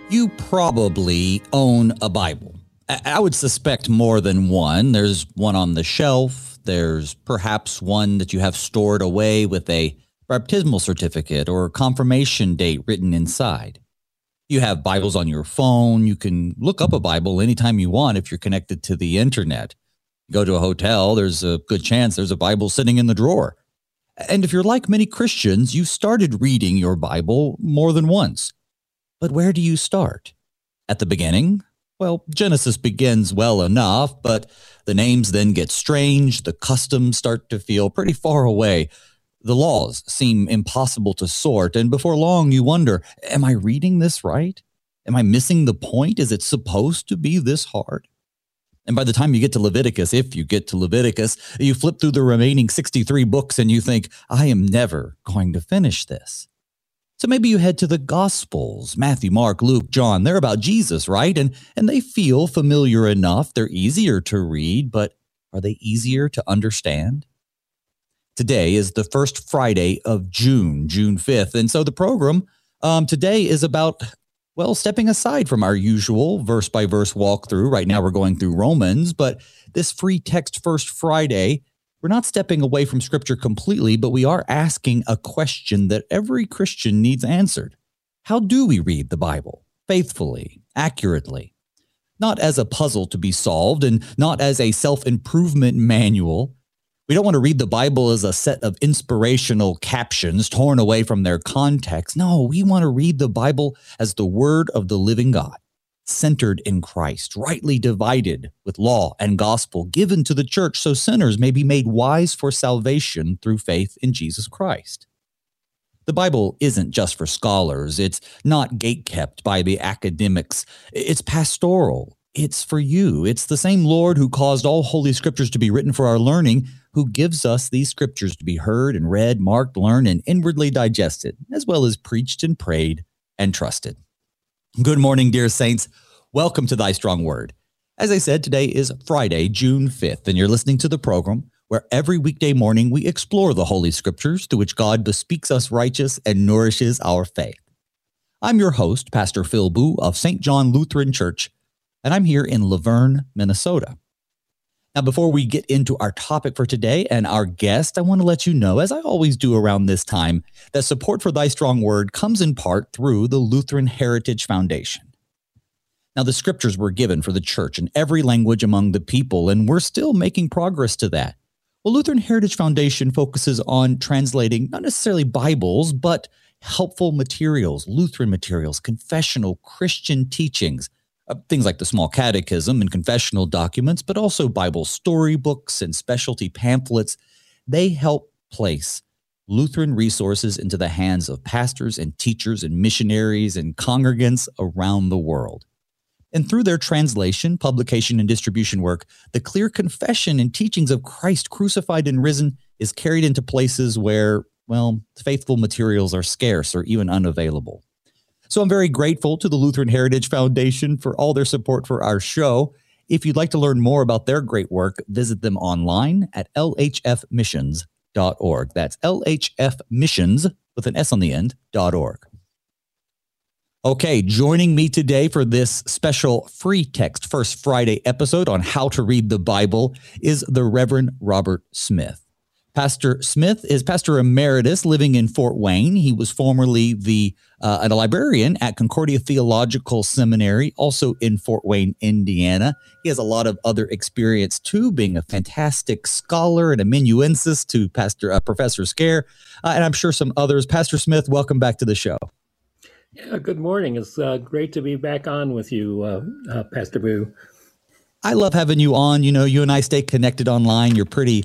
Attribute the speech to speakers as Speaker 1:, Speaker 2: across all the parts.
Speaker 1: You probably own a Bible. I would suspect more than one. There's one on the shelf. There's perhaps one that you have stored away with a baptismal certificate or confirmation date written inside. You have Bibles on your phone. You can look up a Bible anytime you want if you're connected to the internet. You go to a hotel, there's a good chance there's a Bible sitting in the drawer. And if you're like many Christians, you've started reading your Bible more than once. But where do you start? At the beginning? Well, Genesis begins well enough, but the names then get strange. The customs start to feel pretty far away. The laws seem impossible to sort. And before long, you wonder, am I reading this right? Am I missing the point? Is it supposed to be this hard? And by the time you get to Leviticus, if you get to Leviticus, you flip through the remaining 63 books and you think, I am never going to finish this. So maybe you head to the Gospels, Matthew, Mark, Luke, John. They're about Jesus, right? And they feel familiar enough. They're easier to read, but are they easier to understand? Today is the first Friday of June 5th. And so the program today is about, well, stepping aside from our usual verse-by-verse walkthrough. Right now we're going through Romans, but this free text First Friday, we're not stepping away from Scripture completely, but we are asking a question that every Christian needs answered. How do we read the Bible? Faithfully, accurately. Not as a puzzle to be solved and not as a self-improvement manual. We don't want to read the Bible as a set of inspirational captions torn away from their context. No, we want to read the Bible as the Word of the living God, centered in Christ, rightly divided with law and gospel, given to the church so sinners may be made wise for salvation through faith in Jesus Christ. The Bible isn't just for scholars. It's not gatekept by the academics. It's pastoral. It's for you. It's the same Lord who caused all holy scriptures to be written for our learning, who gives us these scriptures to be heard and read, marked, learned, and inwardly digested, as well as preached and prayed and trusted. Good morning, dear saints. Welcome to Thy Strong Word. As I said, today is Friday, June 5th, and you're listening to the program where every weekday morning we explore the Holy Scriptures through which God bespeaks us righteous and nourishes our faith. I'm your host, Pastor Phil Boo of St. John Lutheran Church, and I'm here in Laverne, Minnesota. Now, before we get into our topic for today and our guest, I want to let you know, as I always do around this time, that support for Thy Strong Word comes in part through the Lutheran Heritage Foundation. Now, the scriptures were given for the church in every language among the people, and we're still making progress to that. Well, Lutheran Heritage Foundation focuses on translating not necessarily Bibles, but helpful materials, Lutheran materials, confessional Christian teachings, things like the Small Catechism and confessional documents, but also Bible storybooks and specialty pamphlets. They help place Lutheran resources into the hands of pastors and teachers and missionaries and congregants around the world. And through their translation, publication, and distribution work, the clear confession and teachings of Christ crucified and risen is carried into places where, well, faithful materials are scarce or even unavailable. So I'm very grateful to the Lutheran Heritage Foundation for all their support for our show. If you'd like to learn more about their great work, visit them online at lhfmissions.org. That's lhfmissions with an S on the end, .org. Okay, joining me today for this special free text First Friday episode on how to read the Bible is the Reverend Robert Smith. Pastor Smith is Pastor Emeritus living in Fort Wayne. He was formerly a librarian at Concordia Theological Seminary, also in Fort Wayne, Indiana. He has a lot of other experience, too, being a fantastic scholar and amanuensis to Professor Scare, and I'm sure some others. Pastor Smith, welcome back to the show.
Speaker 2: Yeah, good morning. It's great to be back on with you, Pastor Boo.
Speaker 1: I love having you on. You know, you and I stay connected online. You're pretty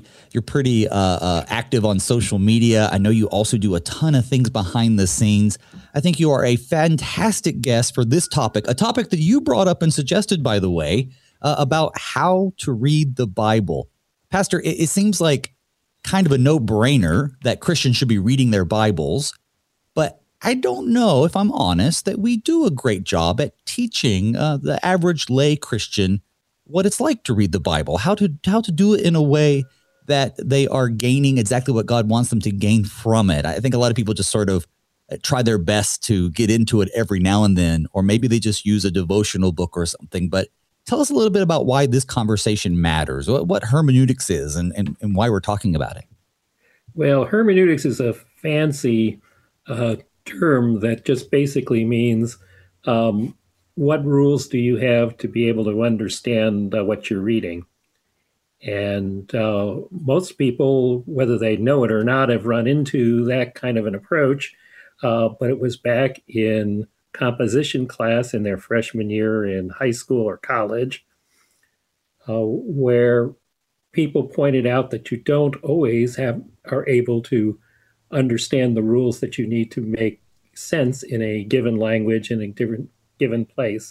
Speaker 1: active on social media. I know you also do a ton of things behind the scenes. I think you are a fantastic guest for this topic, a topic that you brought up and suggested, by the way, about how to read the Bible. Pastor, it seems like kind of a no-brainer that Christians should be reading their Bibles, but I don't know, if I'm honest, that we do a great job at teaching the average lay Christian what it's like to read the Bible, how to do it in a way that they are gaining exactly what God wants them to gain from it. I think a lot of people just sort of try their best to get into it every now and then, or maybe they just use a devotional book or something. But tell us a little bit about why this conversation matters, what hermeneutics is, and why we're talking about it.
Speaker 2: Well, hermeneutics is a fancy term that just basically means what rules do you have to be able to understand what you're reading? And most people, whether they know it or not, have run into that kind of an approach. But it was back in composition class in their freshman year in high school or college, where people pointed out that you don't always are able to understand the rules that you need to make sense in a given language in a given place.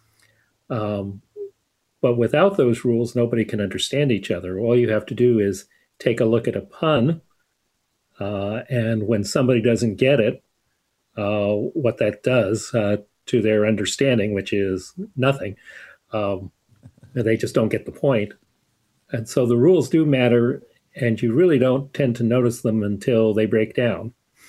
Speaker 2: But without those rules, nobody can understand each other. All you have to do is take a look at a pun, and when somebody doesn't get it, what that does to their understanding, which is nothing, they just don't get the point. And so the rules do matter, and you really don't tend to notice them until they break down.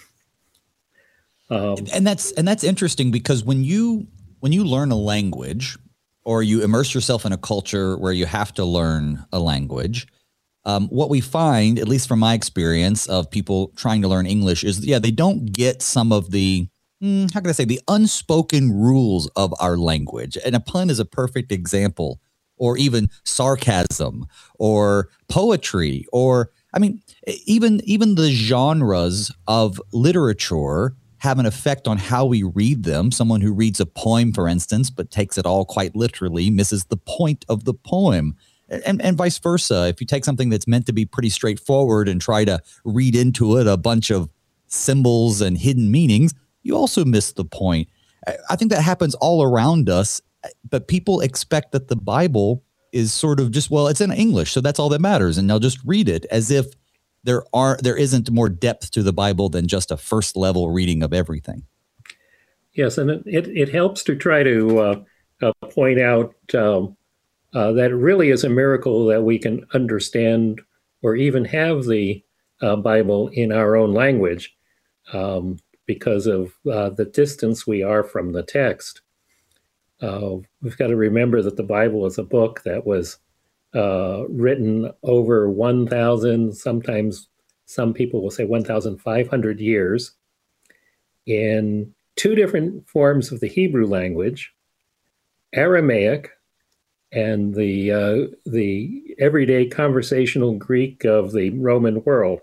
Speaker 1: And that's interesting, because when you learn a language, or you immerse yourself in a culture where you have to learn a language, what we find, at least from my experience of people trying to learn English, is, they don't get some of the, how can I say, the unspoken rules of our language. And a pun is a perfect example, or even sarcasm or poetry, or, I mean, even the genres of literature have an effect on how we read them. Someone who reads a poem, for instance, but takes it all quite literally, misses the point of the poem. And vice versa. If you take something that's meant to be pretty straightforward and try to read into it a bunch of symbols and hidden meanings, you also miss the point. I think that happens all around us, but people expect that the Bible is sort of just, it's in English, so that's all that matters, and they'll just read it as if there isn't more depth to the Bible than just a first level reading of everything.
Speaker 2: Yes, and it helps to try to point out that it really is a miracle that we can understand or even have the Bible in our own language, because of the distance we are from the text. We've got to remember that the Bible is a book that was written over 1,000, sometimes some people will say 1,500 years, in two different forms of the Hebrew language, Aramaic and the everyday conversational Greek of the Roman world.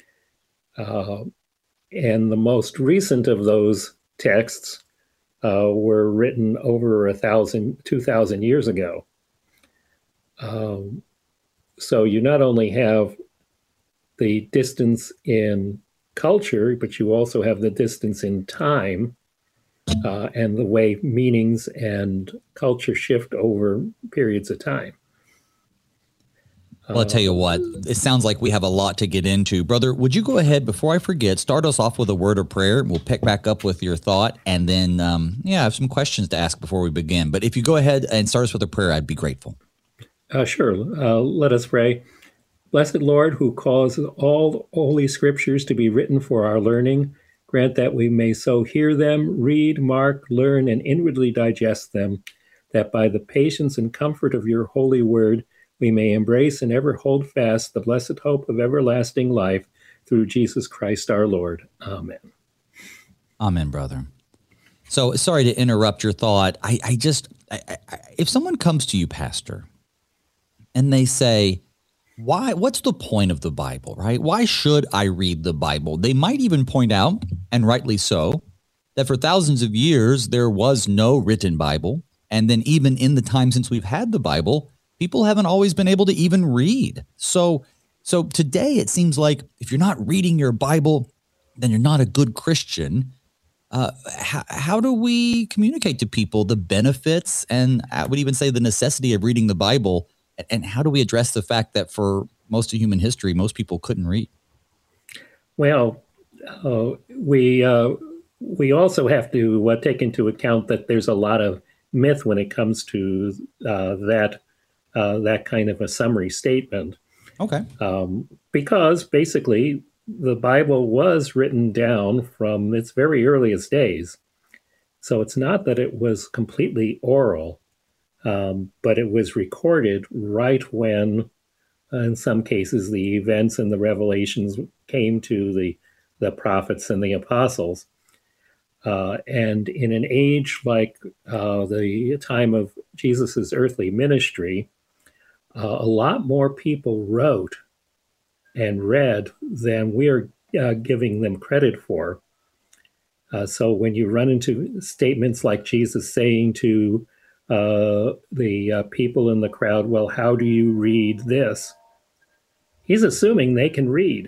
Speaker 2: And the most recent of those texts were written over 2,000 years ago. So you not only have the distance in culture, but you also have the distance in time, and the way meanings and culture shift over periods of time.
Speaker 1: Well, I'll tell you what, it sounds like we have a lot to get into. Brother, would you go ahead, before I forget, start us off with a word of prayer? We'll pick back up with your thought, and then, I have some questions to ask before we begin. But if you go ahead and start us with a prayer, I'd be grateful.
Speaker 2: Sure. Let us pray. Blessed Lord, who causes all holy scriptures to be written for our learning, grant that we may so hear them, read, mark, learn, and inwardly digest them, that by the patience and comfort of your holy word, we may embrace and ever hold fast the blessed hope of everlasting life through Jesus Christ our Lord. Amen.
Speaker 1: Amen, brother. So sorry to interrupt your thought. If someone comes to you, Pastor, and they say, what's the point of the Bible, right? Why should I read the Bible? They might even point out, and rightly so, that for thousands of years, there was no written Bible. And then even in the time since we've had the Bible, people haven't always been able to even read. So today it seems like if you're not reading your Bible, then you're not a good Christian. How do we communicate to people the benefits, and I would even say the necessity of reading the Bible? And how do we address the fact that for most of human history, most people couldn't read?
Speaker 2: Well, we also have to take into account that there's a lot of myth when it comes to that kind of a summary statement.
Speaker 1: Okay.
Speaker 2: Because basically the Bible was written down from its very earliest days. So it's not that it was completely oral, but it was recorded right when, in some cases, the events and the revelations came to the prophets and the apostles. And in an age like the time of Jesus's earthly ministry, a lot more people wrote and read than we're giving them credit for. So when you run into statements like Jesus saying to the people in the crowd, well, how do you read this? He's assuming they can read.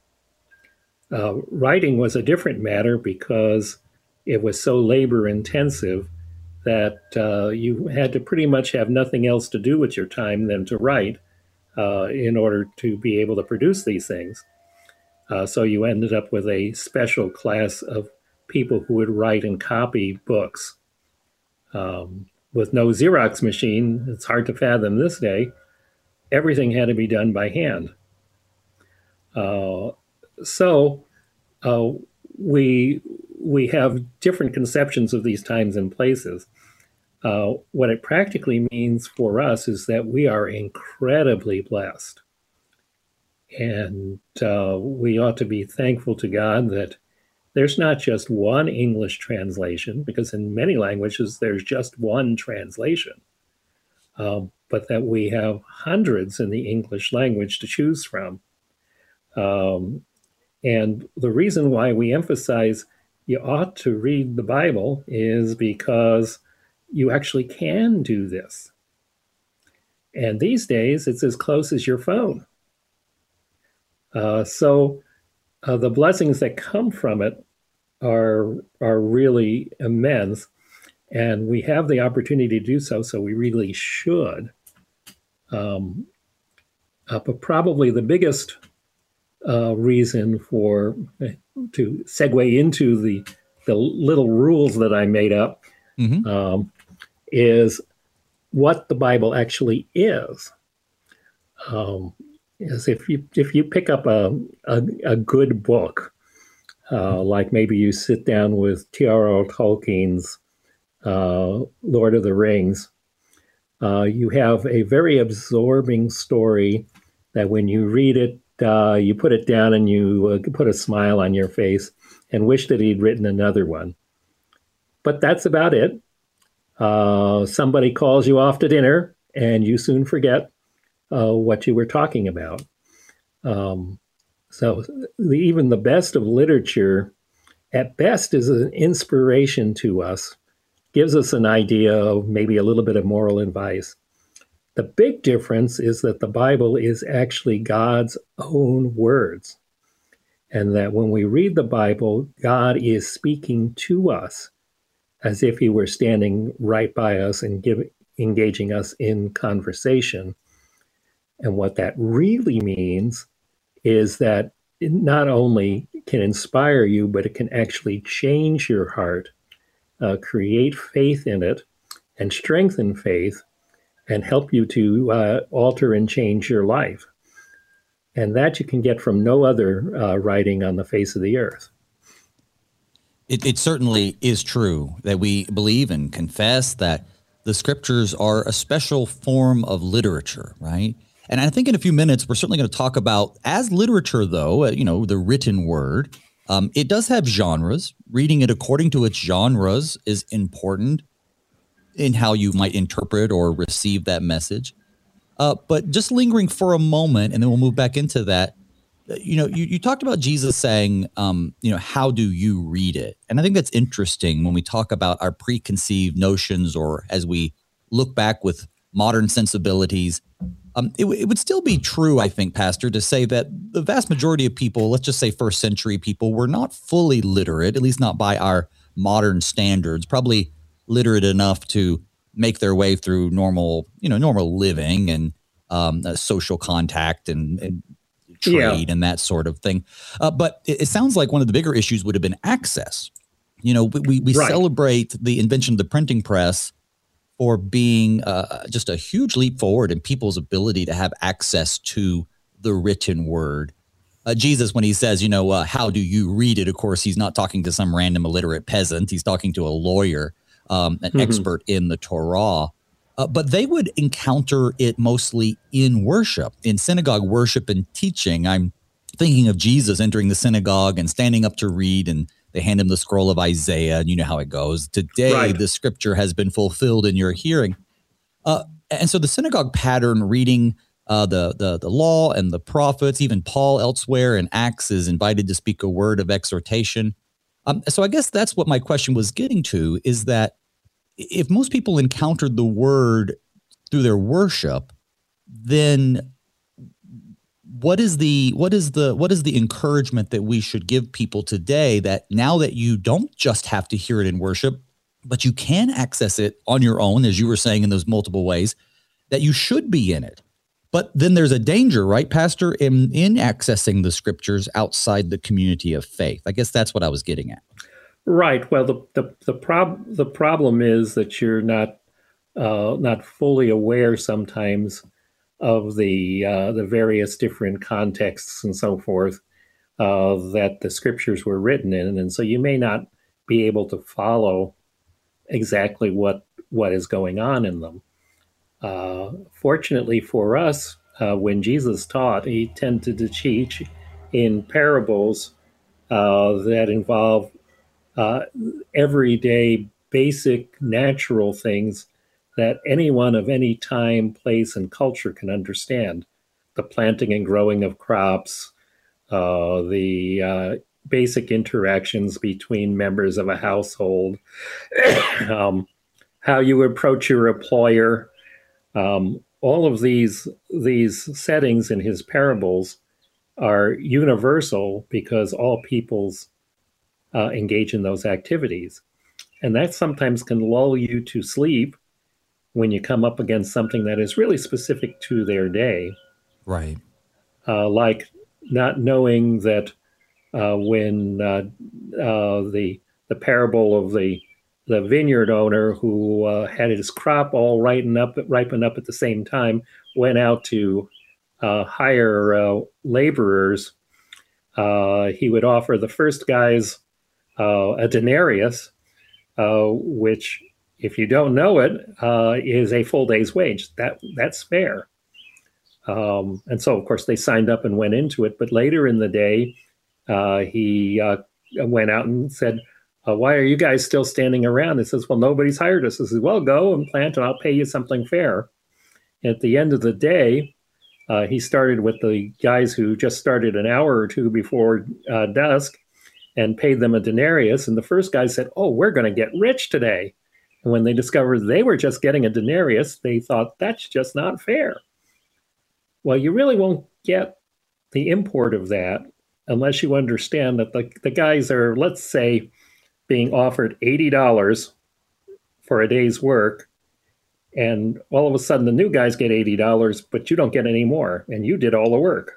Speaker 2: Writing was a different matter because it was so labor intensive that you had to pretty much have nothing else to do with your time than to write in order to be able to produce these things. So you ended up with a special class of people who would write and copy books. With no Xerox machine, it's hard to fathom this day, everything had to be done by hand. So we have different conceptions of these times and places. What it practically means for us is that we are incredibly blessed. And we ought to be thankful to God that there's not just one English translation, because in many languages there's just one translation, but that we have hundreds in the English language to choose from. And the reason why we emphasize you ought to read the Bible is because you actually can do this. And these days, it's as close as your phone. So the blessings that come from it are really immense, and we have the opportunity to do so, so we really should. But probably the biggest reason to segue into the little rules that I made up is what the Bible actually is. Is if you pick up a good book, like maybe you sit down with T.R.R. Tolkien's Lord of the Rings, you have a very absorbing story that when you read it, you put it down and you put a smile on your face and wish that he'd written another one. But that's about it. Somebody calls you off to dinner and you soon forget what you were talking about. So even the best of literature, at best, is an inspiration to us, gives us an idea of maybe a little bit of moral advice. The big difference is that the Bible is actually God's own words, and that when we read the Bible, God is speaking to us as if he were standing right by us and engaging us in conversation. And what that really means is that it not only can inspire you, but it can actually change your heart, create faith in it, and strengthen faith, and help you to alter and change your life. And that you can get from no other writing on the face of the earth.
Speaker 1: It certainly is true that we believe and confess that the scriptures are a special form of literature, right? And I think in a few minutes, we're certainly going to talk about, as literature, though, the written word, it does have genres. Reading it according to its genres is important in how you might interpret or receive that message. But just lingering for a moment, and then we'll move back into that. You talked about Jesus saying, how do you read it? And I think that's interesting when we talk about our preconceived notions, or as we look back with modern sensibilities. It would still be true, I think, Pastor, to say that the vast majority of people, let's just say first century people, were not fully literate, at least not by our modern standards, probably literate enough to make their way through normal living and social contact and trade and that sort of thing. But it sounds like one of the bigger issues would have been access. We right. celebrate the invention of the printing press for being just a huge leap forward in people's ability to have access to the written word. Jesus, when he says, how do you read it? Of course, he's not talking to some random illiterate peasant. He's talking to a lawyer, an expert in the Torah. But they would encounter it mostly in worship, in synagogue worship and teaching. I'm thinking of Jesus entering the synagogue and standing up to read, and they hand him the scroll of Isaiah, and you know how it goes. Today, the scripture has been fulfilled in your hearing. And so the synagogue pattern, reading the law and the prophets, even Paul elsewhere in Acts is invited to speak a word of exhortation. So I guess that's what my question was getting to, is that if most people encountered the word through their worship, then what is the encouragement that we should give people today, that now that you don't just have to hear it in worship, but you can access it on your own, as you were saying, in those multiple ways, that you should be in it? But then there's a danger, right, Pastor, in accessing the scriptures outside the community of faith. I guess that's what I was getting at.
Speaker 2: Right. Well, the problem is that you're not fully aware sometimes of the various different contexts and so forth that the scriptures were written in, and so you may not be able to follow exactly what is going on in them. Fortunately for us, when Jesus taught, he tended to teach in parables that involve everyday, basic, natural things that anyone of any time, place, and culture can understand. The planting and growing of crops, the basic interactions between members of a household, how you approach your employer. All of these settings in his parables are universal because all peoples engage in those activities. And that sometimes can lull you to sleep when you come up against something that is really specific to their day.
Speaker 1: Right.
Speaker 2: Like not knowing that when the parable of the vineyard owner who had his crop all ripen up at the same time went out to hire laborers, he would offer the first guys a denarius, which, if you don't know it, is a full day's wage. That's fair. And so, of course, they signed up and went into it. But later in the day, he went out and said, why are you guys still standing around? He says, well, nobody's hired us. He says, well, go and plant and I'll pay you something fair. At the end of the day, he started with the guys who just started an hour or two before dusk and paid them a denarius. And the first guy said, oh, we're going to get rich today. And when they discovered they were just getting a denarius, they thought, that's just not fair. Well, you really won't get the import of that unless you understand that the guys are, let's say, being offered $80 for a day's work, and all of a sudden the new guys get $80, but you don't get any more, and you did all the work.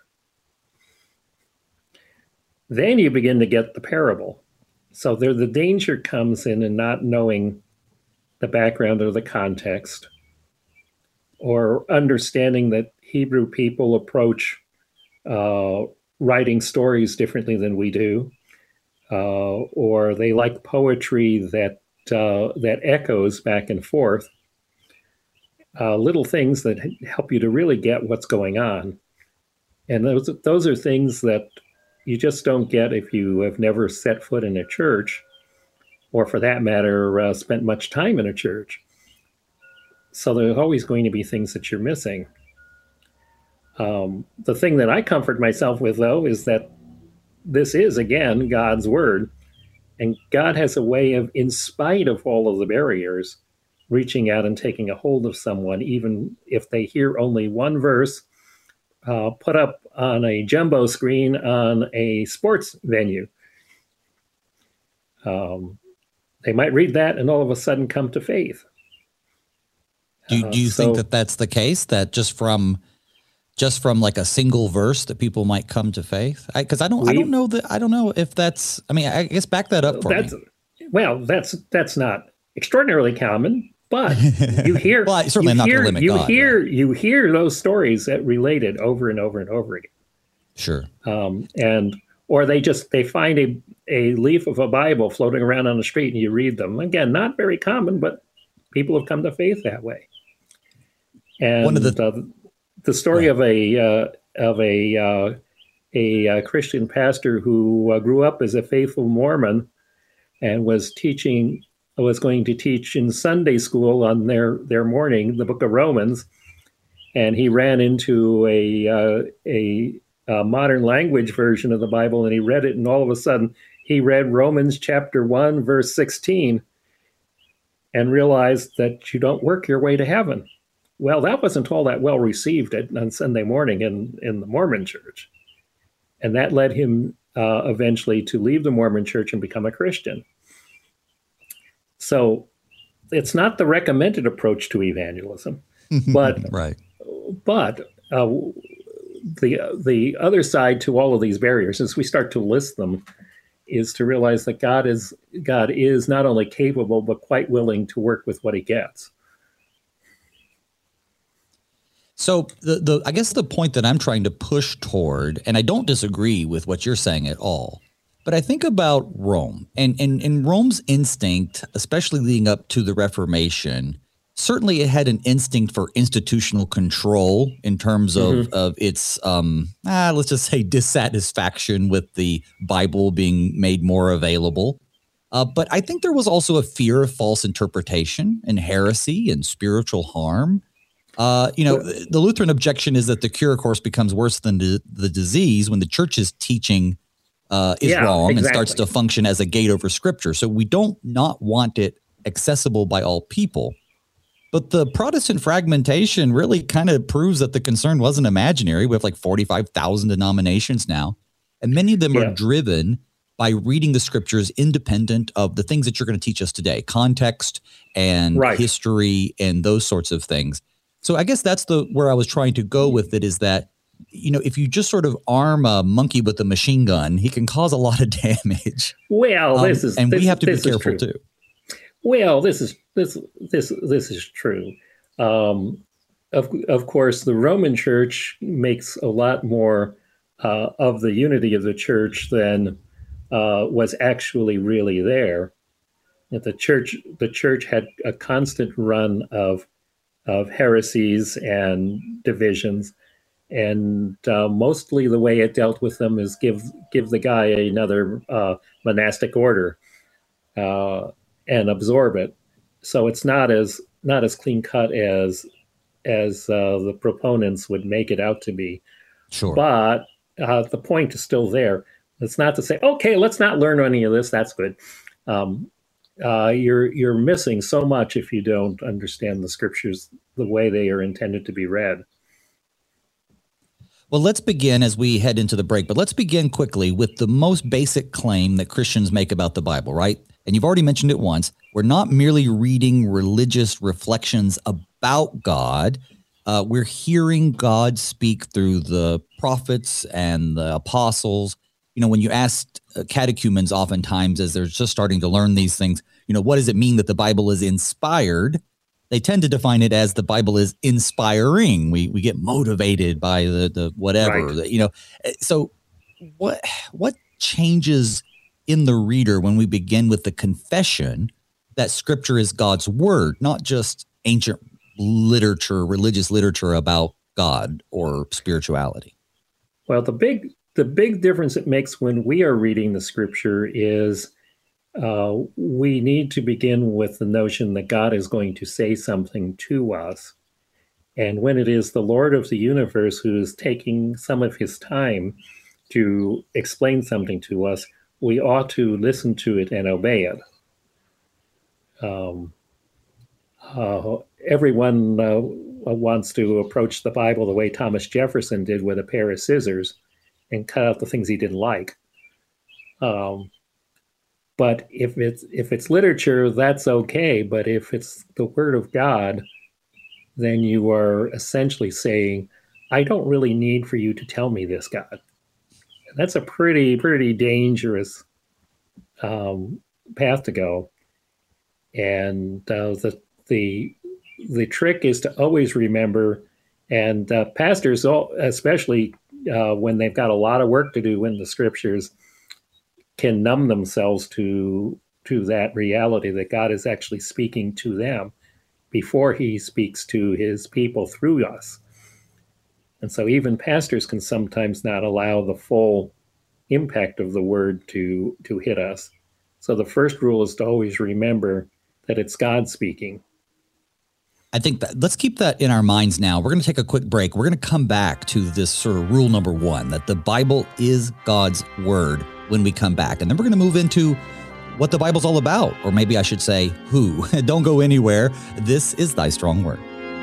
Speaker 2: Then you begin to get the parable. So there, the danger comes in not knowing the background or the context, or understanding that Hebrew people approach writing stories differently than we do, or they like poetry that echoes back and forth. Little things that help you to really get what's going on, and those are things that you just don't get if you have never set foot in a church, or for that matter, spent much time in a church. So there's always going to be things that you're missing. The thing that I comfort myself with, though, is that this is, again, God's word. And God has a way of, in spite of all of the barriers, reaching out and taking a hold of someone, even if they hear only one verse put up on a jumbo screen on a sports venue. They might read that and all of a sudden come to faith.
Speaker 1: Do you think that that's the case, that just from like a single verse that people might come to faith? Because I don't know if that's, I mean, I guess back that up for me.
Speaker 2: Well, that's not extraordinarily common, but you hear,
Speaker 1: well, certainly not going to limit God.
Speaker 2: You hear those stories that related over and over and over again.
Speaker 1: Sure.
Speaker 2: And or they find a leaf of a Bible floating around on the street and you read them. Again, not very common, but people have come to faith that way.
Speaker 1: One of
Speaker 2: And
Speaker 1: the
Speaker 2: the story of a Christian pastor who grew up as a faithful Mormon and was going to teach in Sunday school on their morning the Book of Romans, and he ran into a modern language version of the Bible, and he read it, and all of a sudden he read Romans chapter 1, verse 16, and realized that you don't work your way to heaven. Well, that wasn't all that well received on Sunday morning in the Mormon church. And that led him eventually to leave the Mormon church and become a Christian. So it's not the recommended approach to evangelism, but
Speaker 1: right.
Speaker 2: But the other side to all of these barriers, as we start to list them, is to realize that God is not only capable but quite willing to work with what He gets.
Speaker 1: So I guess the point that I'm trying to push toward, and I don't disagree with what you're saying at all, but I think about Rome and Rome's instinct, especially leading up to the Reformation. Certainly it had an instinct for institutional control in terms of its, let's just say, dissatisfaction with the Bible being made more available. But I think there was also a fear of false interpretation and heresy and spiritual harm. The Lutheran objection is that the cure, of course, becomes worse than the disease when the church's teaching is wrong and starts to function as a gate over Scripture. So we don't not want it accessible by all people. But the Protestant fragmentation really kind of proves that the concern wasn't imaginary. We have like 45,000 denominations now, and many of them are driven by reading the Scriptures independent of the things that you're going to teach us today, context and history and those sorts of things. So I guess that's where I was trying to go with it, is that, if you just sort of arm a monkey with a machine gun, he can cause a lot of damage.
Speaker 2: Well,
Speaker 1: we have to be careful too.
Speaker 2: Well, this is true. Of course, the Roman Church makes a lot more of the unity of the church than was actually really there. The church had a constant run of heresies and divisions, and mostly the way it dealt with them is give the guy another monastic order and absorb it. So it's not as clean cut as the proponents would make it out to be.
Speaker 1: Sure.
Speaker 2: But the point is still there. It's not to say, okay, let's not learn any of this. That's good. You're missing so much if you don't understand the Scriptures the way they are intended to be read.
Speaker 1: Well, let's begin as we head into the break, but let's begin quickly with the most basic claim that Christians make about the Bible, right? And you've already mentioned it once. We're not merely reading religious reflections about God. We're hearing God speak through the prophets and the apostles. When you ask catechumens oftentimes as they're just starting to learn these things, what does it mean that the Bible is inspired? They tend to define it as the Bible is inspiring. We get motivated by the whatever, right. So what changes in the reader when we begin with the confession that Scripture is God's word, not just ancient literature, religious literature about God or spirituality?
Speaker 2: Well, the big difference it makes when we are reading the Scripture is we need to begin with the notion that God is going to say something to us. And when it is the Lord of the universe who is taking some of His time to explain something to us, we ought to listen to it and obey it. Everyone wants to approach the Bible the way Thomas Jefferson did, with a pair of scissors and cut out the things he didn't like. But if it's literature, that's okay. But if it's the Word of God, then you are essentially saying, I don't really need for you to tell me this, God. And that's a pretty dangerous path to go. And the trick is to always remember, and pastors especially when they've got a lot of work to do in the scriptures, can numb themselves to that reality that God is actually speaking to them before he speaks to his people through us. And so even pastors can sometimes not allow the full impact of the word to hit us. So the first rule is to always remember that it's God speaking.
Speaker 1: I think that let's keep that in our minds now. We're going to take a quick break. We're going to come back to this sort of rule number one, that the Bible is God's word, when we come back. And then we're going to move into what the Bible's all about, or maybe I should say who. Don't go anywhere. This is Thy Strong Word.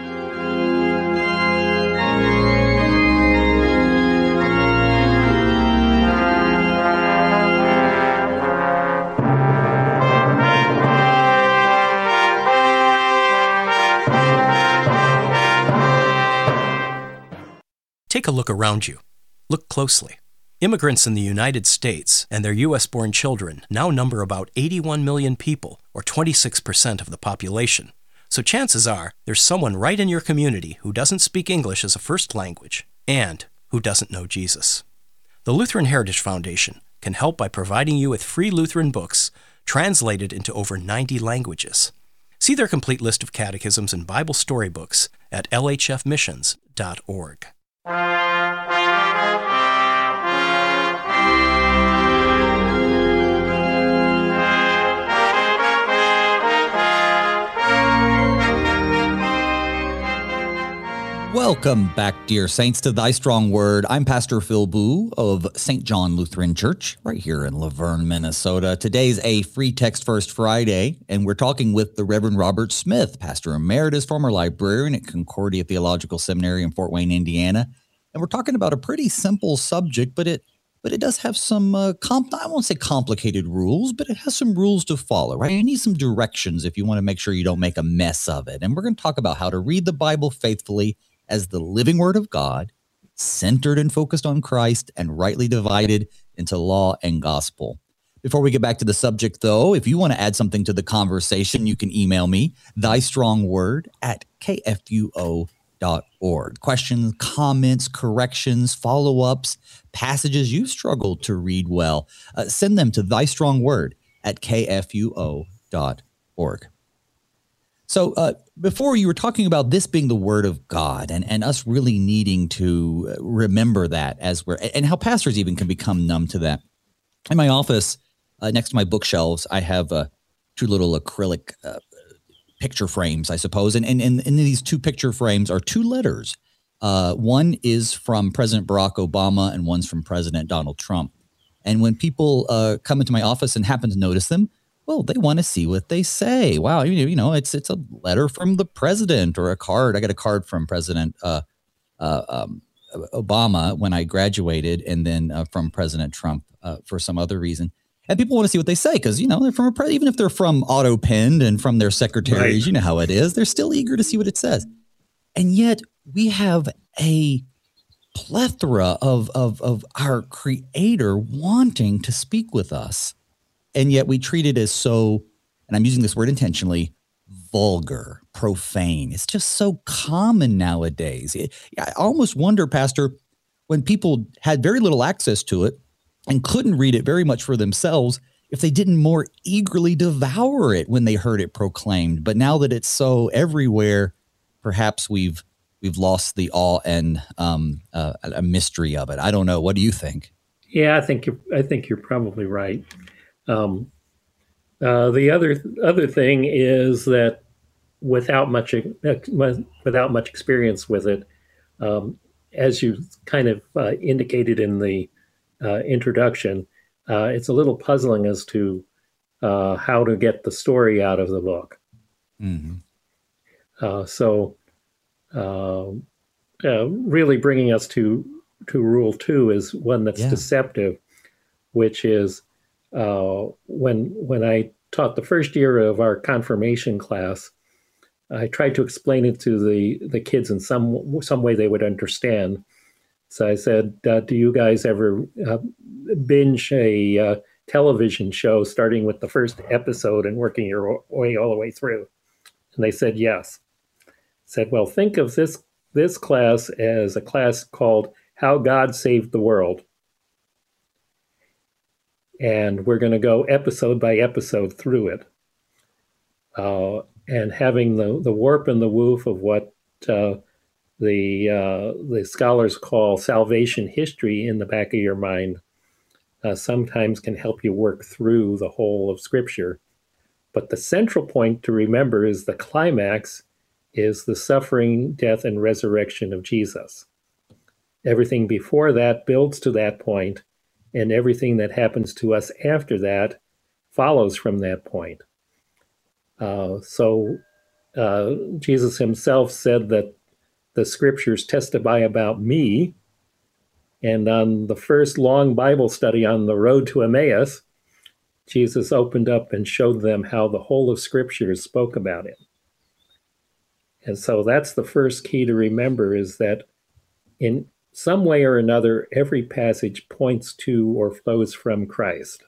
Speaker 3: Take a look around you. Look closely. Immigrants in the United States and their U.S.-born children now number about 81 million people, or 26% of the population. So chances are there's someone right in your community who doesn't speak English as a first language and who doesn't know Jesus. The Lutheran Heritage Foundation can help by providing you with free Lutheran books translated into over 90 languages. See their complete list of catechisms and Bible storybooks at lhfmissions.org.
Speaker 1: Welcome back, dear saints, to Thy Strong Word. I'm Pastor Phil Boo of St. John Lutheran Church right here in Laverne, Minnesota. Today's a Free Text First Friday, and we're talking with the Reverend Robert Smith, Pastor Emeritus, former librarian at Concordia Theological Seminary in Fort Wayne, Indiana. And we're talking about a pretty simple subject, but it does have some, I won't say complicated rules, but it has some rules to follow, right? You need some directions if you want to make sure you don't make a mess of it. And we're going to talk about how to read the Bible faithfully as the living Word of God, centered and focused on Christ, and rightly divided into law and gospel. Before we get back to the subject, though, if you want to add something to the conversation, you can email me, thystrongword@kfuo.org. Questions, comments, corrections, follow-ups, passages you've struggled to read well, send them to thystrongword@kfuo.org. So before, you were talking about this being the Word of God and us really needing to remember that and how pastors even can become numb to that. In my office, next to my bookshelves, I have two little acrylic picture frames, I suppose. And in these two picture frames are two letters. One is from President Barack Obama and one's from President Donald Trump. And when people come into my office and happen to notice them, well, they want to see what they say. Wow, it's a letter from the president or a card. I got a card from President Obama when I graduated, and then from President Trump for some other reason. And people want to see what they say because, they're from even if they're from auto-penned and from their secretaries, right. You know how it is. They're still eager to see what it says. And yet we have a plethora of our Creator wanting to speak with us. And yet we treat it as so, and I'm using this word intentionally, vulgar, profane. It's just so common nowadays. I almost wonder, Pastor, when people had very little access to it and couldn't read it very much for themselves, if they didn't more eagerly devour it when they heard it proclaimed. But now that it's so everywhere, perhaps we've lost the awe and a mystery of it. I don't know. What do you think?
Speaker 2: Yeah, I think you're probably right. The other thing is that without much experience with it, as you kind of indicated in the introduction, it's a little puzzling as to how to get the story out of the book. Mm-hmm. Really bringing us to Rule 2 is one that's deceptive, which is when I taught the first year of our confirmation class, I tried to explain it to the kids in some way they would understand. So I said, do you guys ever binge a television show starting with the first episode and working your way all the way through? And they said, yes. I said, well, think of this class as a class called How God Saved the World. And we're going to go episode by episode through it. And having the warp and the woof of what the scholars call salvation history in the back of your mind sometimes can help you work through the whole of Scripture. But the central point to remember is the climax is the suffering, death, and resurrection of Jesus. Everything before that builds to that point, and everything that happens to us after that follows from that point. So Jesus himself said that the Scriptures testify about me. And on the first long Bible study on the road to Emmaus, Jesus opened up and showed them how the whole of Scripture spoke about him. And so that's the first key to remember, is that in some way or another, every passage points to or flows from Christ.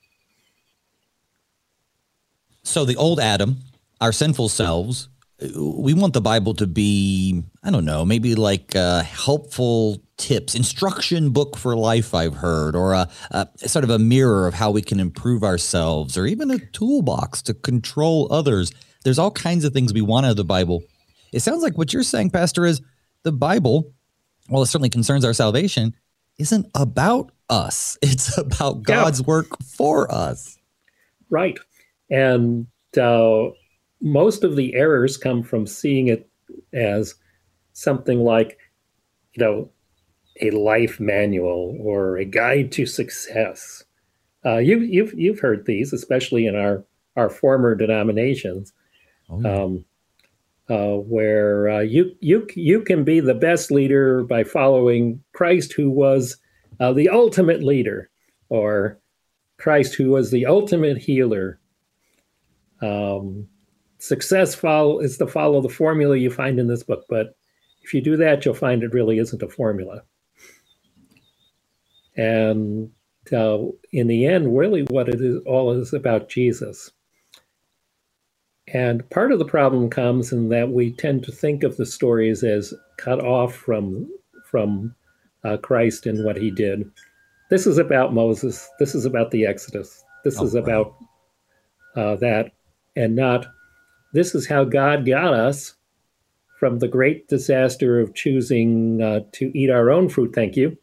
Speaker 1: So the old Adam, our sinful selves, we want the Bible to be, I don't know, maybe like helpful tips, instruction book for life, I've heard, or a sort of a mirror of how we can improve ourselves, or even a toolbox to control others. There's all kinds of things we want out of the Bible. It sounds like what you're saying, Pastor, is the Bible, while it certainly concerns our salvation, isn't about us. It's about God's work for us.
Speaker 2: Right. And most of the errors come from seeing it as something like, a life manual or a guide to success. You've heard these, especially in our former denominations, where you can be the best leader by following Christ, who was the ultimate leader, or Christ, who was the ultimate healer. Success is to follow the formula you find in this book, but if you do that, you'll find it really isn't a formula. And in the end, really what it is all is about Jesus. And part of the problem comes in that we tend to think of the stories as cut off from Christ and what he did. This is about Moses. This is about the Exodus. This is about that, and not, this is how God got us from the great disaster of choosing to eat our own fruit, thank you,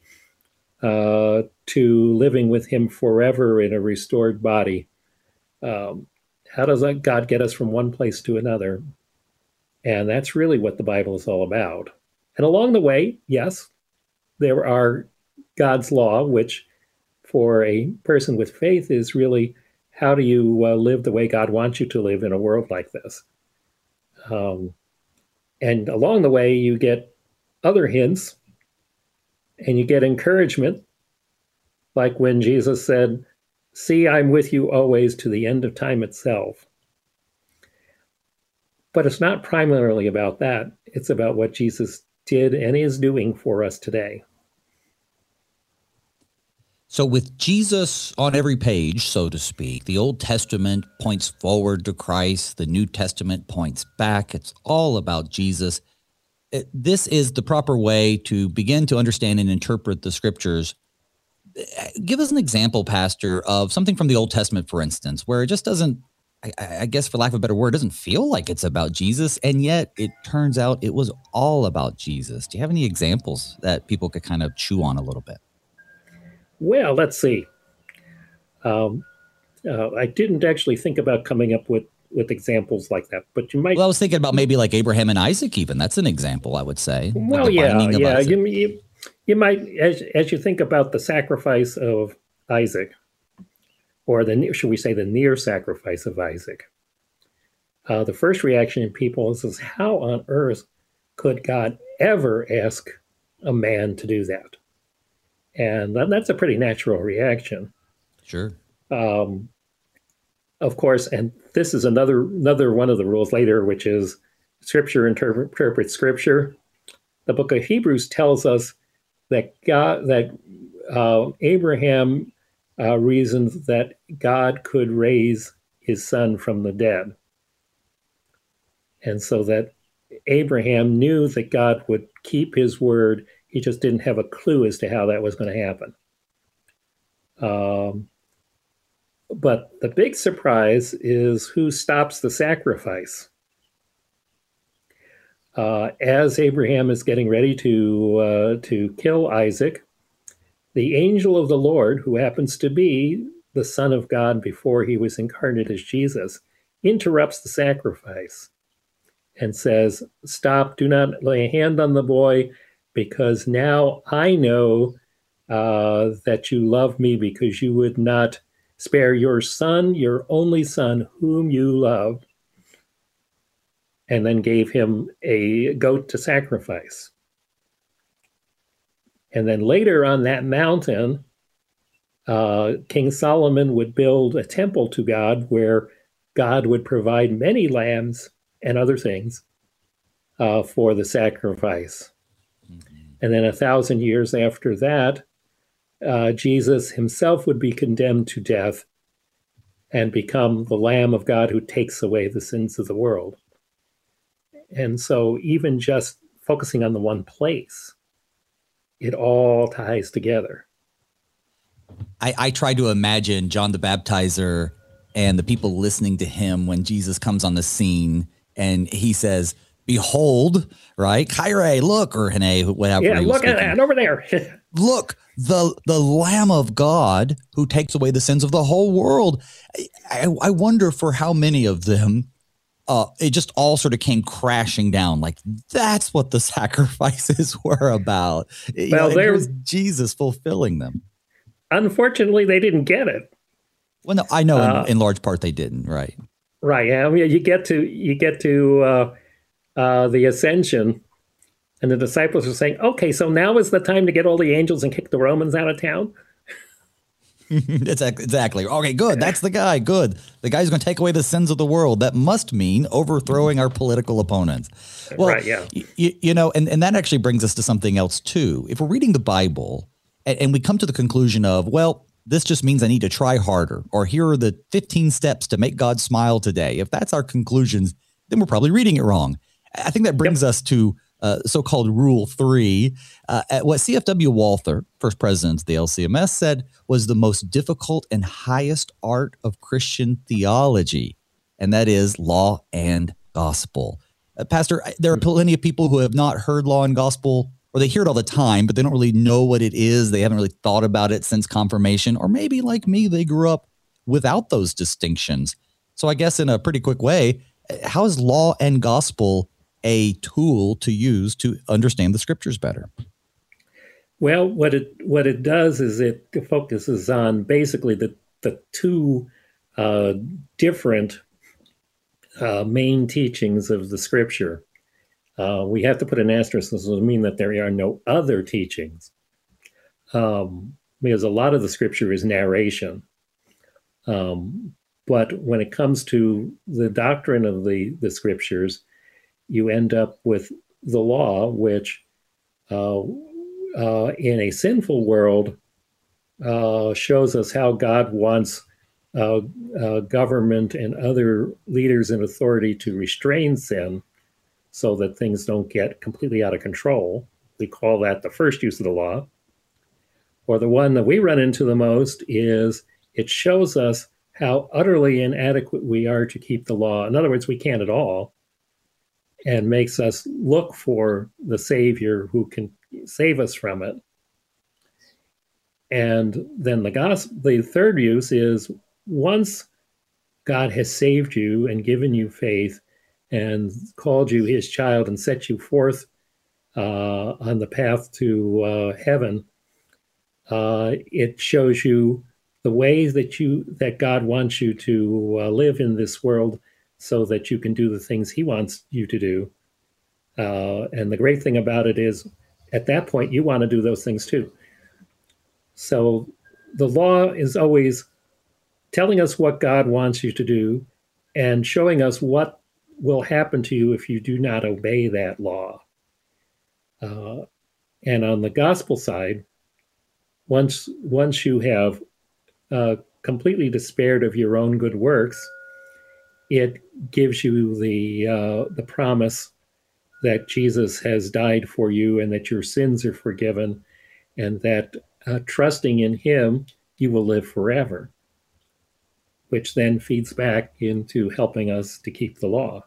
Speaker 2: to living with him forever in a restored body. How does God get us from one place to another? And that's really what the Bible is all about. And along the way, yes, there are God's law, which for a person with faith is really, how do you live the way God wants you to live in a world like this? And along the way, you get other hints and you get encouragement, like when Jesus said, "See, I'm with you always to the end of time itself." But it's not primarily about that. It's about what Jesus did and is doing for us today.
Speaker 1: So with Jesus on every page, so to speak, the Old Testament points forward to Christ, the New Testament points back. It's all about Jesus. This is the proper way to begin to understand and interpret the Scriptures. Give us an example, Pastor, of something from the Old Testament, for instance, where it just doesn't, I guess for lack of a better word, it doesn't feel like it's about Jesus, and yet it turns out it was all about Jesus. Do you have any examples that people could kind of chew on a little bit?
Speaker 2: Well, let's see. I didn't actually think about coming up with examples like that, but you might.
Speaker 1: Well, I was thinking about maybe like Abraham and Isaac even. That's an example, I would say.
Speaker 2: Well,
Speaker 1: like
Speaker 2: yeah. You might, as you think about the sacrifice of Isaac, or should we say the near sacrifice of Isaac, the first reaction in people is, how on earth could God ever ask a man to do that? And that's a pretty natural reaction.
Speaker 1: Sure.
Speaker 2: Of course, and this is another one of the rules later, which is Scripture interprets Scripture. The book of Hebrews tells us that Abraham reasoned that God could raise his son from the dead. And so that Abraham knew that God would keep his word He just didn't have a clue as to how that was going to happen. But the big surprise is who stops the sacrifice. As Abraham is getting ready to kill Isaac, the angel of the Lord, who happens to be the Son of God before he was incarnate as Jesus, interrupts the sacrifice and says, "Stop, do not lay a hand on the boy, because now I know that you love me, because you would not spare your son, your only son, whom you love," and then gave him a goat to sacrifice. And then later on that mountain, King Solomon would build a temple to God where God would provide many lambs and other things for the sacrifice. Mm-hmm. And then 1,000 years after that, Jesus himself would be condemned to death and become the Lamb of God who takes away the sins of the world. And so even just focusing on the one place, it all ties together.
Speaker 1: I try to imagine John the Baptizer and the people listening to him when Jesus comes on the scene and he says, "Behold," right? Kyrie, look, or Hene, whatever.
Speaker 2: Yeah, look at that over there.
Speaker 1: Look, the Lamb of God who takes away the sins of the whole world. I wonder for how many of them it just all sort of came crashing down. Like, that's what the sacrifices were about.
Speaker 2: Well,
Speaker 1: there's Jesus fulfilling them.
Speaker 2: Unfortunately, they didn't get it.
Speaker 1: Well, no, I know in large part they didn't. Right.
Speaker 2: Right. I mean, you get to the ascension, and the disciples are saying, "Okay, so now is the time to get all the angels and kick the Romans out of town."
Speaker 1: Exactly. Okay, good. That's the guy. Good. The guy's going to take away the sins of the world. That must mean overthrowing our political opponents. Well,
Speaker 2: right, yeah.
Speaker 1: You know, and that actually brings us to something else, too. If we're reading the Bible and we come to the conclusion of, well, this just means I need to try harder, or here are the 15 steps to make God smile today. If that's our conclusions, then we're probably reading it wrong. I think that brings us to so-called Rule 3, what C.F.W. Walther, first president of the LCMS, said was the most difficult and highest art of Christian theology, and that is law and gospel. Pastor, there are plenty of people who have not heard law and gospel, or they hear it all the time, but they don't really know what it is. They haven't really thought about it since confirmation, or maybe like me, they grew up without those distinctions. So I guess in a pretty quick way, how is law and gospel a tool to use to understand the scriptures better?
Speaker 2: Well, what it does is it focuses on basically the two different main teachings of the scripture. We have to put an asterisk. This will mean that there are no other teachings, because a lot of the scripture is narration. But when it comes to the doctrine of the scriptures, you end up with the law, which in a sinful world shows us how God wants government and other leaders in authority to restrain sin so that things don't get completely out of control. We call that the first use of the law. Or the one that we run into the most is it shows us how utterly inadequate we are to keep the law. In other words, we can't at all, and makes us look for the Savior who can save us from it. And then the third use is once God has saved you and given you faith and called you his child and set you forth on the path to heaven, it shows you the ways that God wants you to live in this world so that you can do the things he wants you to do. And the great thing about it is, at that point, you want to do those things too. So the law is always telling us what God wants you to do and showing us what will happen to you if you do not obey that law. And on the gospel side, once you have completely despaired of your own good works, it gives you the promise that Jesus has died for you and that your sins are forgiven, and that trusting in him, you will live forever, which then feeds back into helping us to keep the law.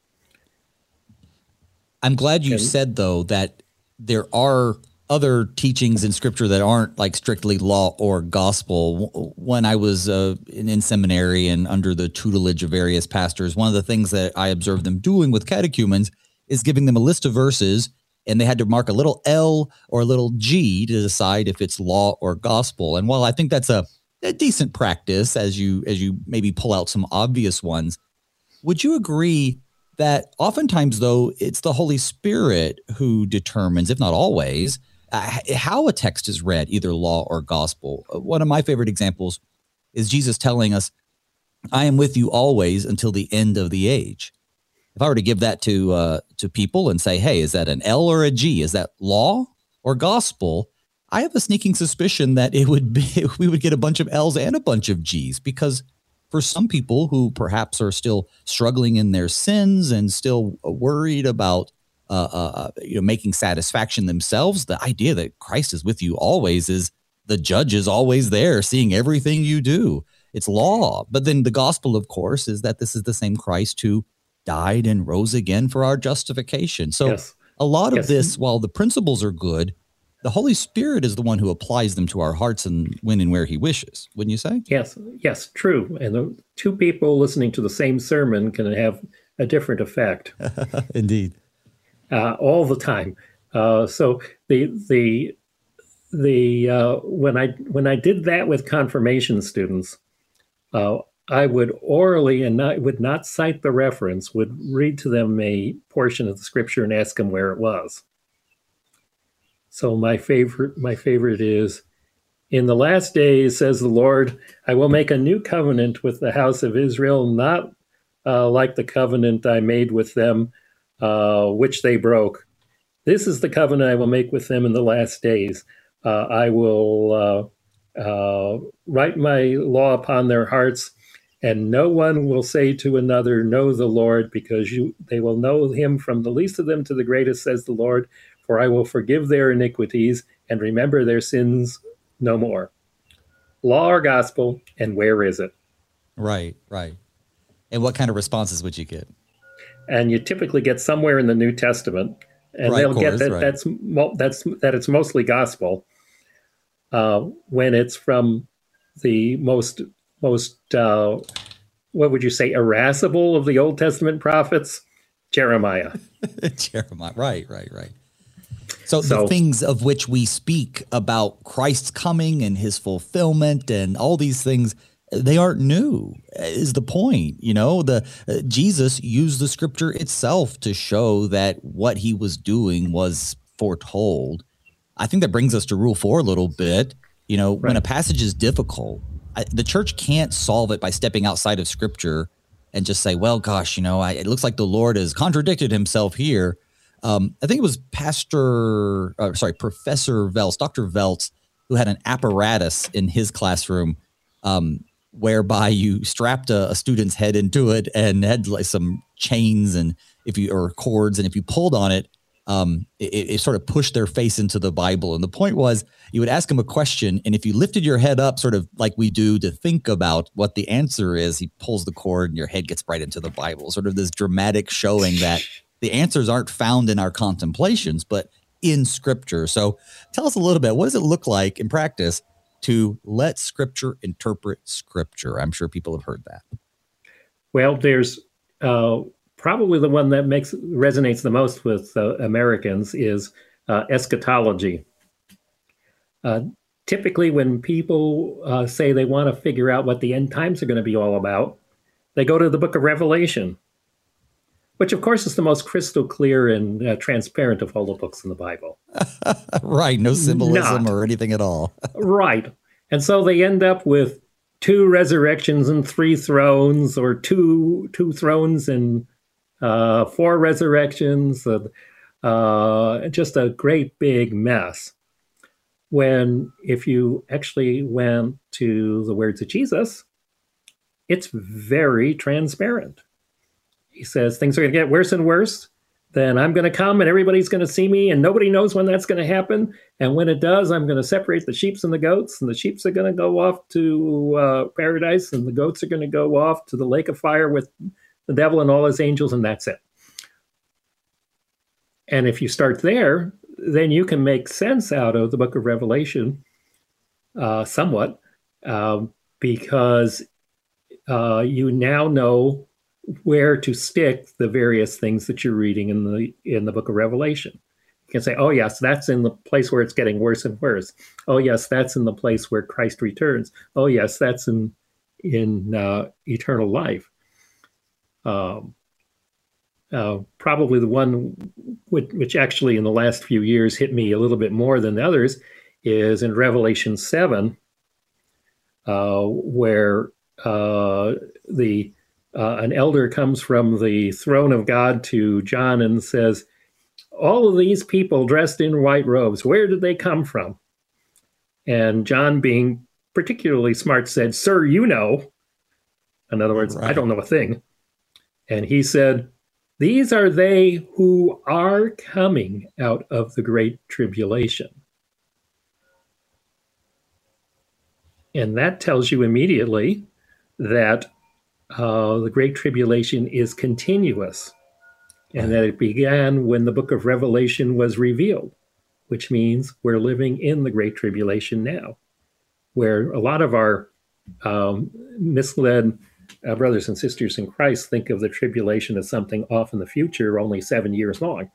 Speaker 1: I'm glad you said, though, that there are other teachings in Scripture that aren't like strictly law or gospel. When I was in seminary and under the tutelage of various pastors, one of the things that I observed them doing with catechumens is giving them a list of verses, and they had to mark a little L or a little G to decide if it's law or gospel. And while I think that's a decent practice as you maybe pull out some obvious ones, would you agree that oftentimes, though, it's the Holy Spirit who determines, if not always, how a text is read, either law or gospel? One of my favorite examples is Jesus telling us, I am with you always until the end of the age. If I were to give that to people and say, hey, is that an L or a G? Is that law or gospel? I have a sneaking suspicion that we would get a bunch of L's and a bunch of G's, because for some people who perhaps are still struggling in their sins and still worried about making satisfaction themselves, the idea that Christ is with you always is the judge is always there seeing everything you do. It's law. But then the gospel, of course, is that this is the same Christ who died and rose again for our justification. So a lot of this, while the principles are good, the Holy Spirit is the one who applies them to our hearts and when and where he wishes, wouldn't you say?
Speaker 2: Yes, true. And the two people listening to the same sermon can have a different effect.
Speaker 1: Indeed.
Speaker 2: All the time. So when I did that with confirmation students, I would orally and would not cite the reference, would read to them a portion of the scripture and ask them where it was. So my favorite is, in the last days, says the Lord, I will make a new covenant with the house of Israel, not like the covenant I made with them, which they broke. This is the covenant I will make with them in the last days. I will write my law upon their hearts, and no one will say to another, know the Lord, because they will know him from the least of them to the greatest, says the Lord. For I will forgive their iniquities and remember their sins no more. Law or gospel, and where is it?
Speaker 1: Right. And what kind of responses would you get?
Speaker 2: And you typically get somewhere in the New Testament, and they'll get that that it's mostly gospel. When it's from the most what would you say, irascible of the Old Testament prophets, Jeremiah.
Speaker 1: Jeremiah, right. So the things of which we speak about Christ's coming and his fulfillment and all these things, they aren't new, is the point. Jesus used the scripture itself to show that what he was doing was foretold. I think that brings us to Rule 4 a little bit. When a passage is difficult, the church can't solve it by stepping outside of scripture and just say, well, gosh, it looks like the Lord has contradicted himself here. I think it was Professor Veltz, Dr. Veltz, who had an apparatus in his classroom whereby you strapped a student's head into it and had like some chains or cords, and if you pulled on it, it sort of pushed their face into the Bible. And the point was, you would ask him a question, and if you lifted your head up, sort of like we do, to think about what the answer is, he pulls the cord and your head gets right into the Bible. Sort of this dramatic showing that the answers aren't found in our contemplations, but in Scripture. So tell us a little bit, what does it look like in practice to let Scripture interpret Scripture? I'm sure people have heard that.
Speaker 2: Well, there's probably the one that resonates the most with Americans is eschatology. Typically, when people say they want to figure out what the end times are going to be all about, they go to the book of Revelation, which, of course, is the most crystal clear and transparent of all the books in the Bible.
Speaker 1: Right. No symbolism or anything at all.
Speaker 2: Right. And so they end up with 2 resurrections and 3 thrones, or two thrones and 4 resurrections. Just a great big mess. When if you actually went to the words of Jesus, it's very transparent. He says things are going to get worse and worse, then I'm going to come and everybody's going to see me, and nobody knows when that's going to happen. And when it does, I'm going to separate the sheep and the goats, and the sheep are going to go off to paradise, and the goats are going to go off to the lake of fire with the devil and all his angels, and that's it. And if you start there, then you can make sense out of the book of Revelation somewhat, because you now know where to stick the various things that you're reading in the book of Revelation. You can say, oh, yes, that's in the place where it's getting worse and worse. Oh, yes, that's in the place where Christ returns. Oh, yes, that's in eternal life. Probably the one which actually in the last few years hit me a little bit more than the others is in Revelation 7, where an elder comes from the throne of God to John and says, all of these people dressed in white robes, where did they come from? And John, being particularly smart, said, sir, you know. In other words, right. I don't know a thing. And he said, these are they who are coming out of the great tribulation. And that tells you immediately that the Great Tribulation is continuous, and that it began when the book of Revelation was revealed, which means we're living in the Great Tribulation now, where a lot of our misled brothers and sisters in Christ think of the tribulation as something off in the future, only 7 years long.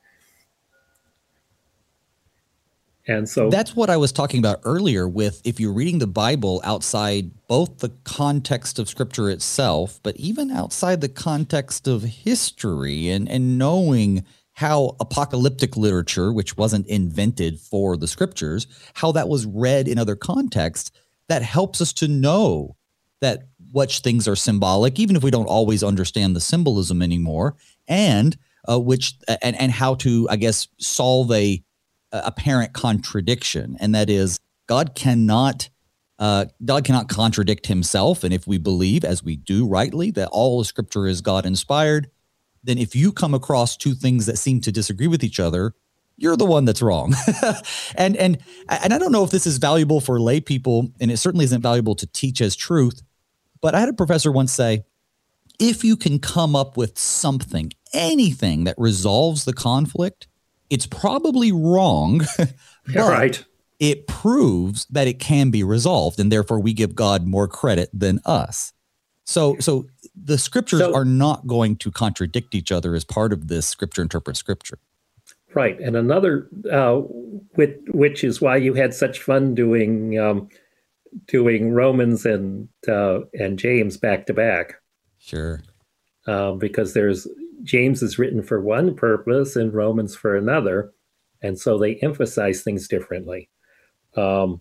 Speaker 2: And so
Speaker 1: that's what I was talking about earlier with, if you're reading the Bible outside both the context of Scripture itself, but even outside the context of history and knowing how apocalyptic literature, which wasn't invented for the Scriptures, how that was read in other contexts, that helps us to know that which things are symbolic, even if we don't always understand the symbolism anymore, and how to, I guess, solve a apparent contradiction, and that is God cannot contradict himself. And if we believe, as we do rightly, that all of Scripture is God inspired, then if you come across two things that seem to disagree with each other, you're the one that's wrong. and I don't know if this is valuable for lay people, and it certainly isn't valuable to teach as truth, but I had a professor once say, if you can come up with something, anything that resolves the conflict, it's probably wrong, but
Speaker 2: right.
Speaker 1: It proves that it can be resolved, and therefore we give God more credit than us. So the Scriptures are not going to contradict each other as part of this Scripture interprets Scripture.
Speaker 2: Right. And another, which is why you had such fun doing Romans and James back to back.
Speaker 1: Sure.
Speaker 2: Because James is written for one purpose and Romans for another, and so they emphasize things differently. And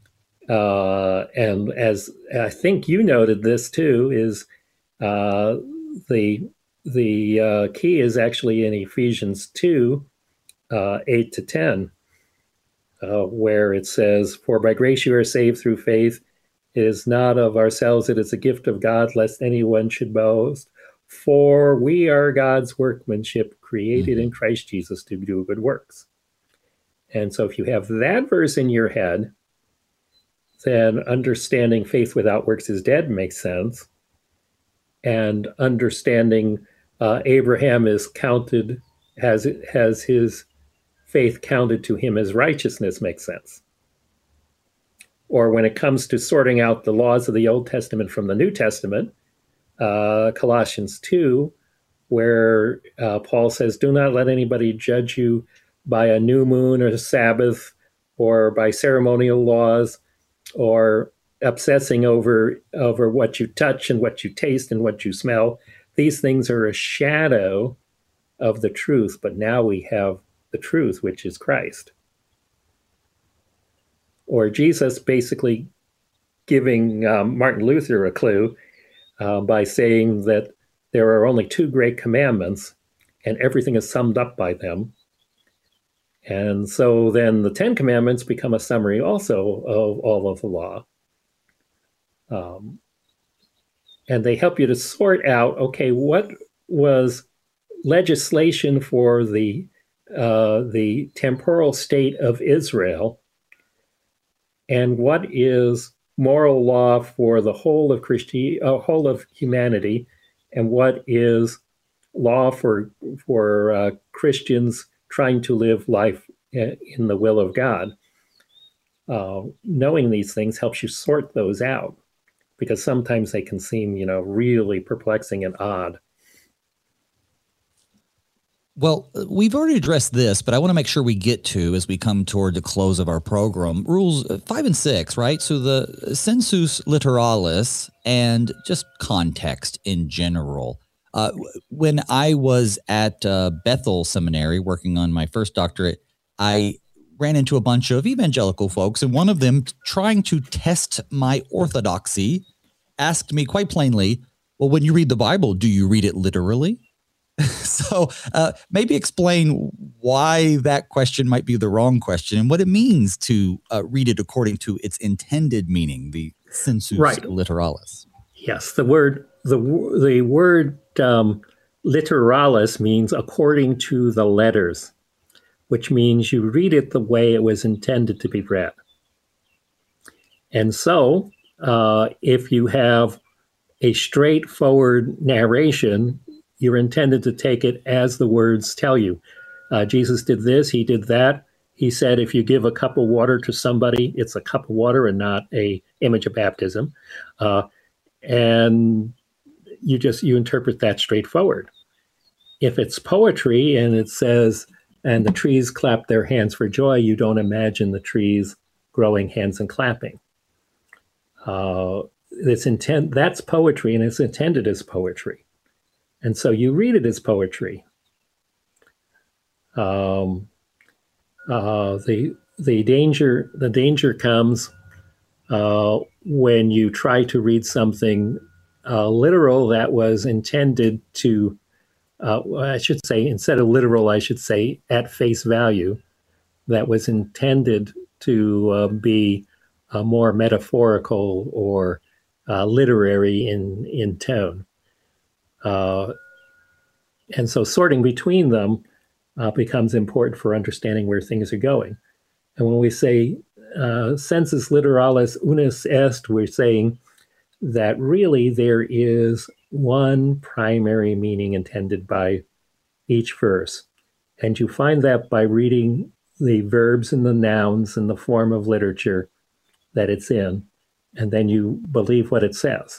Speaker 2: as I think you noted this too, is the key is actually in Ephesians 2, 8 to 10, where it says, "For by grace you are saved through faith. It is not of ourselves; it is a gift of God, lest anyone should boast. For we are God's workmanship, created in Christ Jesus to do good works." And so if you have that verse in your head, then understanding faith without works is dead makes sense. And understanding Abraham is counted, has his faith counted to him as righteousness makes sense. Or when it comes to sorting out the laws of the Old Testament from the New Testament, Colossians 2, where Paul says, "Do not let anybody judge you by a new moon or a Sabbath or by ceremonial laws or obsessing over what you touch and what you taste and what you smell. These things are a shadow of the truth, but now we have the truth, which is Christ." Or Jesus basically giving Martin Luther a clue by saying that there are only two great commandments and everything is summed up by them. And so then the 10 Commandments become a summary also of all of the law. And they help you to sort out, okay, what was legislation for the temporal state of Israel, and what is moral law for the whole of humanity, and what is law for Christians trying to live life in the will of God. Knowing these things helps you sort those out, because sometimes they can seem, really perplexing and odd.
Speaker 1: Well, we've already addressed this, but I want to make sure we get to, as we come toward the close of our program, rules 5 and 6, right? So the sensus literalis and just context in general. When I was at Bethel Seminary working on my first doctorate, I ran into a bunch of evangelical folks, and one of them, trying to test my orthodoxy, asked me quite plainly, well, when you read the Bible, do you read it literally? So maybe explain why that question might be the wrong question and what it means to read it according to its intended meaning, the sensus literalis.
Speaker 2: Yes, the word literalis means according to the letters, which means you read it the way it was intended to be read. And so if you have a straightforward narration, you're intended to take it as the words tell you. Jesus did this, he did that. He said, if you give a cup of water to somebody, it's a cup of water and not a image of baptism. And you interpret that straightforward. If it's poetry and it says, and the trees clap their hands for joy, you don't imagine the trees growing hands and clapping. That's poetry, and it's intended as poetry. And so you read it as poetry. The danger comes when you try to read something literal that was intended to, I should say, instead of literal, I should say at face value, that was intended to be more metaphorical or literary in tone. And so sorting between them becomes important for understanding where things are going. And when we say sensus literalis unus est, we're saying that really there is one primary meaning intended by each verse. And you find that by reading the verbs and the nouns in the form of literature that it's in, and then you believe what it says.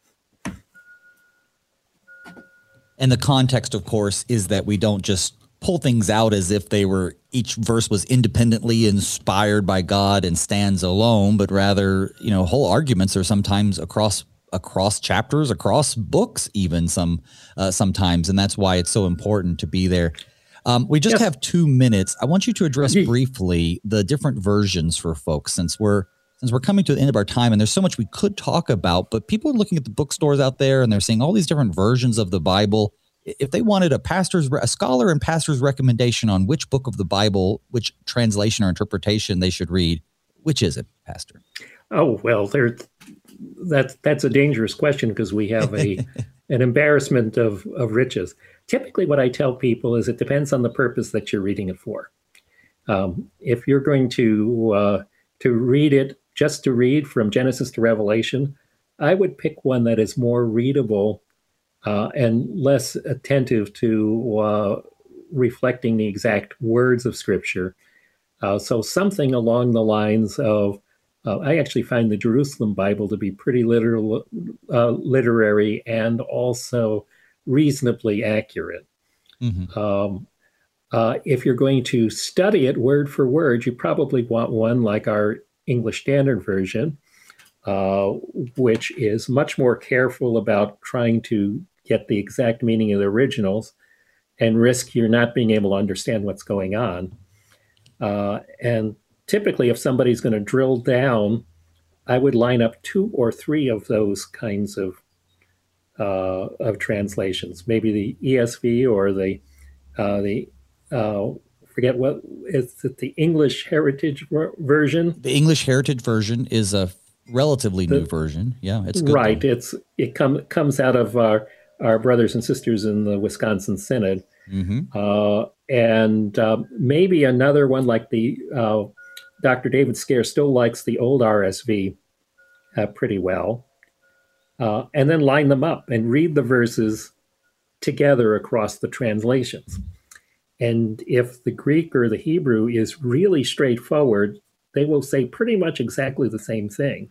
Speaker 1: And the context, of course, is that we don't just pull things out as if each verse was independently inspired by God and stands alone, but rather, whole arguments are sometimes across chapters, across books, even sometimes. And that's why it's so important to be there. We just have 2 minutes. I want you to address briefly the different versions for folks, since we're coming to the end of our time, and there's so much we could talk about, but people are looking at the bookstores out there and they're seeing all these different versions of the Bible. If they wanted a scholar and pastor's recommendation on which book of the Bible, which translation or interpretation they should read, which is it, Pastor?
Speaker 2: Oh, well, that's a dangerous question, because we have an embarrassment of riches. Typically what I tell people is it depends on the purpose that you're reading it for. If you're going to read it just to read from Genesis to Revelation, I would pick one that is more readable and less attentive to reflecting the exact words of Scripture. So something along the lines of, I actually find the Jerusalem Bible to be pretty literary and also reasonably accurate. Mm-hmm. If you're going to study it word for word, you probably want one like our English Standard Version, which is much more careful about trying to get the exact meaning of the originals and risk you're not being able to understand what's going on. And typically, if somebody's going to drill down, I would line up 2 or 3 of those kinds of translations. Maybe the ESV or the forget what is it, the English Heritage Version.
Speaker 1: The English Heritage Version is a relatively new version. Yeah, it's good.
Speaker 2: Right. It comes out of our brothers and sisters in the Wisconsin Synod. And maybe another one like the Dr. David Scare still likes the old RSV pretty well. And then line them up and read the verses together across the translations. And if the Greek or the Hebrew is really straightforward, they will say pretty much exactly the same thing.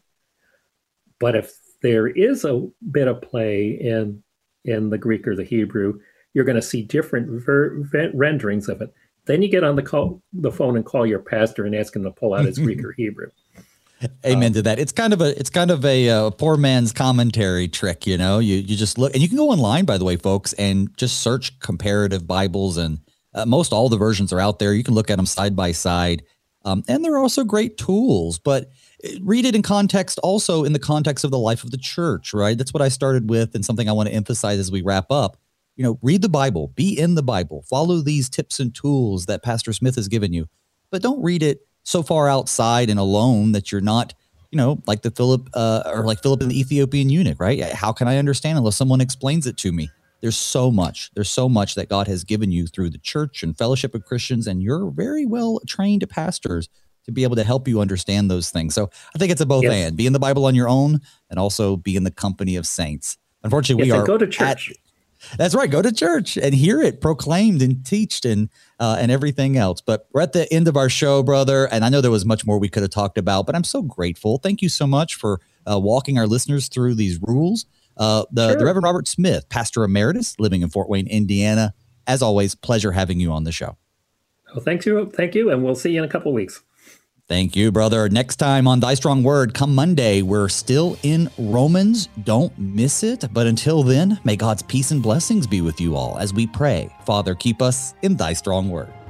Speaker 2: But if there is a bit of play in the Greek or the Hebrew, you're going to see different renderings of it. Then you get on the phone and call your pastor and ask him to pull out his Greek or Hebrew.
Speaker 1: Amen to that. It's kind of a poor man's commentary trick, you know. You just look, and you can go online, by the way, folks, and just search comparative Bibles, and most all the versions are out there. You can look at them side by side, and there are also great tools. But read it in context, also in the context of the life of the church, right? That's what I started with, and something I want to emphasize as we wrap up. You know, read the Bible, be in the Bible, follow these tips and tools that Pastor Smith has given you, but don't read it so far outside and alone that you're not, you know, like Philip and the Ethiopian eunuch, right? How can I understand unless someone explains it to me? There's so much that God has given you through the church and fellowship of Christians, and you're very well trained pastors to be able to help you understand those things. So I think it's a both and. Be in the Bible on your own and also be in the company of saints. Unfortunately, we are
Speaker 2: go to church.
Speaker 1: That's right. Go to church and hear it proclaimed and teached and everything else. But we're at the end of our show, brother. And I know there was much more we could have talked about, but I'm so grateful. Thank you so much for walking our listeners through these rules. The Reverend Robert Smith, Pastor Emeritus, living in Fort Wayne, Indiana. As always, pleasure having you on the show.
Speaker 2: Well, thank you. And we'll see you in a couple of weeks.
Speaker 1: Thank you, brother. Next time on Thy Strong Word, come Monday, we're still in Romans. Don't miss it. But until then, may God's peace and blessings be with you all as we pray. Father, keep us in Thy strong word.